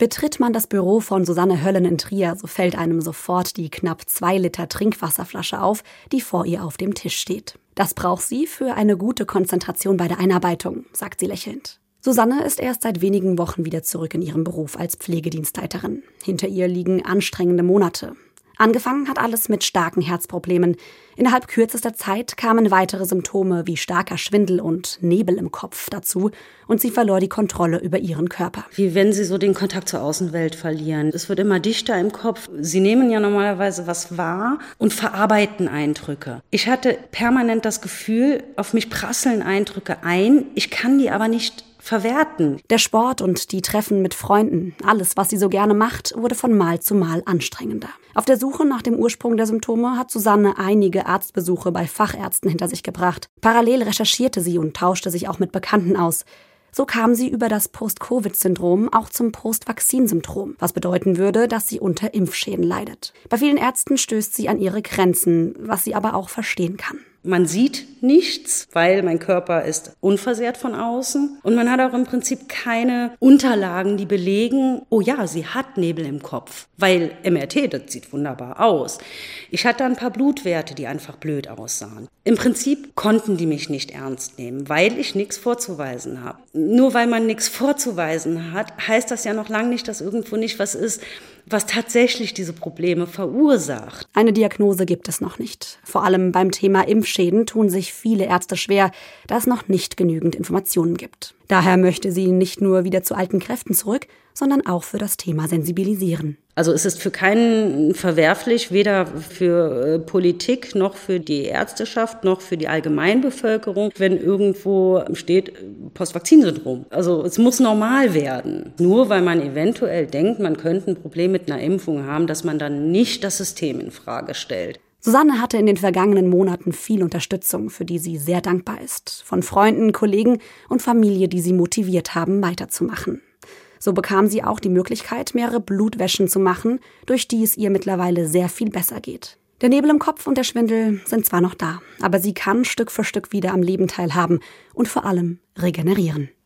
Betritt man das Büro von Susanne Höllen in Trier, so fällt einem sofort die knapp 2 Liter Trinkwasserflasche auf, die vor ihr auf dem Tisch steht. Das braucht sie für eine gute Konzentration bei der Einarbeitung, sagt sie lächelnd. Susanne ist erst seit wenigen Wochen wieder zurück in ihrem Beruf als Pflegedienstleiterin. Hinter ihr liegen anstrengende Monate. Angefangen hat alles mit starken Herzproblemen. Innerhalb kürzester Zeit kamen weitere Symptome wie starker Schwindel und Nebel im Kopf dazu und sie verlor die Kontrolle über ihren Körper. Wie wenn sie so den Kontakt zur Außenwelt verlieren. Es wird immer dichter im Kopf. Sie nehmen ja normalerweise was wahr und verarbeiten Eindrücke. Ich hatte permanent das Gefühl, auf mich prasseln Eindrücke ein, ich kann die aber nicht verwerten. Der Sport und die Treffen mit Freunden, alles, was sie so gerne macht, wurde von Mal zu Mal anstrengender. Auf der Suche nach dem Ursprung der Symptome hat Susanne einige Arztbesuche bei Fachärzten hinter sich gebracht. Parallel recherchierte sie und tauschte sich auch mit Bekannten aus. So kam sie über das Post-Covid-Syndrom auch zum Post-Vakzin-Syndrom, was bedeuten würde, dass sie unter Impfschäden leidet. Bei vielen Ärzten stößt sie an ihre Grenzen, was sie aber auch verstehen kann. Man sieht nichts, weil mein Körper ist unversehrt von außen. Und man hat auch im Prinzip keine Unterlagen, die belegen, oh ja, sie hat Nebel im Kopf. Weil MRT, das sieht wunderbar aus. Ich hatte ein paar Blutwerte, die einfach blöd aussahen. Im Prinzip konnten die mich nicht ernst nehmen, weil ich nichts vorzuweisen habe. Nur weil man nichts vorzuweisen hat, heißt das ja noch lange nicht, dass irgendwo nicht was ist, was tatsächlich diese Probleme verursacht. Eine Diagnose gibt es noch nicht. Vor allem beim Thema Impfschäden tun sich viele Ärzte schwer, da es noch nicht genügend Informationen gibt. Daher möchte sie nicht nur wieder zu alten Kräften zurück, sondern auch für das Thema sensibilisieren. Also es ist für keinen verwerflich, weder für Politik noch für die Ärzteschaft noch für die Allgemeinbevölkerung, wenn irgendwo steht Postvakzinsyndrom. Also es muss normal werden. Nur weil man eventuell denkt, man könnte ein Problem mit einer Impfung haben, dass man dann nicht das System in Frage stellt. Susanne hatte in den vergangenen Monaten viel Unterstützung, für die sie sehr dankbar ist. Von Freunden, Kollegen und Familie, die sie motiviert haben, weiterzumachen. So bekam sie auch die Möglichkeit, mehrere Blutwäschen zu machen, durch die es ihr mittlerweile sehr viel besser geht. Der Nebel im Kopf und der Schwindel sind zwar noch da, aber sie kann Stück für Stück wieder am Leben teilhaben und vor allem regenerieren.